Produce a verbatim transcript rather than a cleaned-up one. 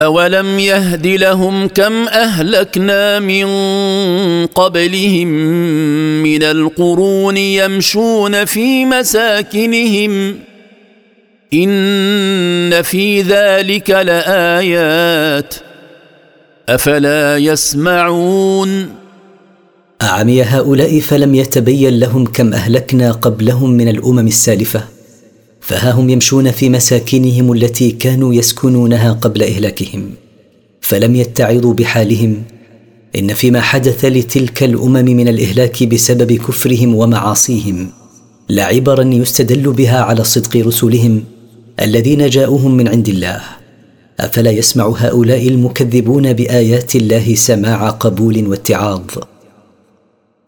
أولم يهد لهم كم أهلكنا من قبلهم من القرون يمشون في مساكنهم إن في ذلك لآيات أفلا يسمعون. أعمي هؤلاء فلم يتبين لهم كم أهلكنا قبلهم من الأمم السالفة، فها هم يمشون في مساكنهم التي كانوا يسكنونها قبل إهلاكهم، فلم يتعظوا بحالهم. إن فيما حدث لتلك الأمم من الإهلاك بسبب كفرهم ومعاصيهم لعبرا يستدل بها على صدق رسلهم الذين جاءوهم من عند الله. أفلا يسمع هؤلاء المكذبون بآيات الله سماع قبول واتعاظ؟